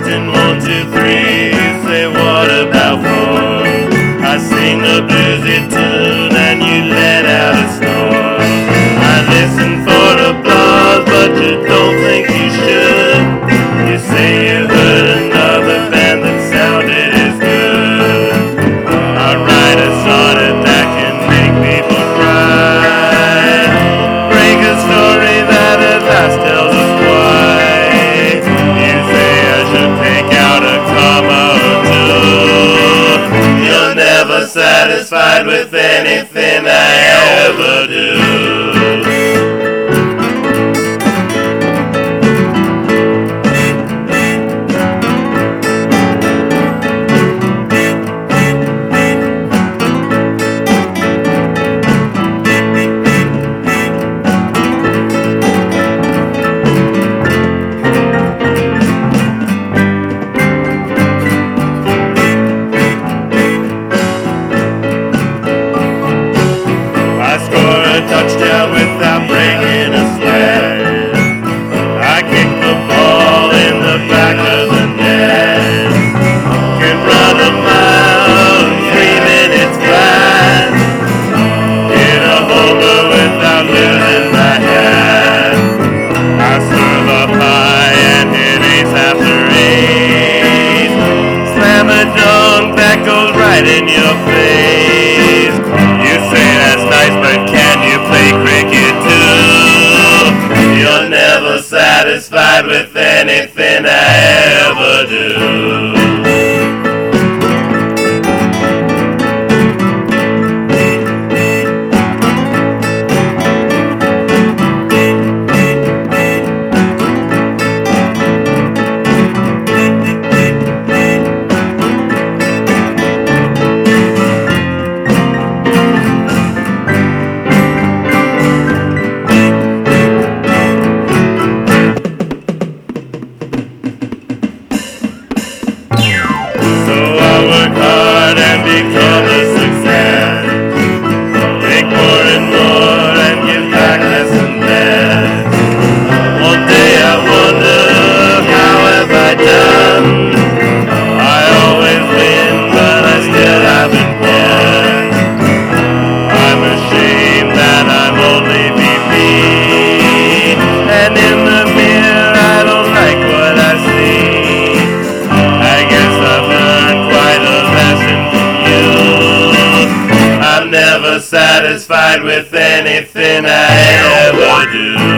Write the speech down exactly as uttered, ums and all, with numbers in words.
counting one, two, three. You say, what about four? I sing a bluesy tune and you let out a snore. I listen for applause, but you don't think you should. You say you heard another band that sounded as good. I write a sonnet that can make people cry, break a story that at last tells us why. You say I should take out a comma or two. You're never satisfied with anything I ever do. Touchdown without breaking a sweat. I kick the ball in the back of the net. Can run a mile in three minutes flat. Hit a homer without losing my hat. I serve up high and hit ace after ace. Slam a dunk that goes right in your face. You say that's nice, but can you play cricket too? You're never satisfied with anything I ever do. Become a success. Make more and more and give back less and less. One day I wonder, how have I done? I always win, but I still haven't won. I'm ashamed that I'm only V P, and in the mirror I don't like what I see. I guess I've learned quite a lesson. I'm never satisfied with anything I ever do.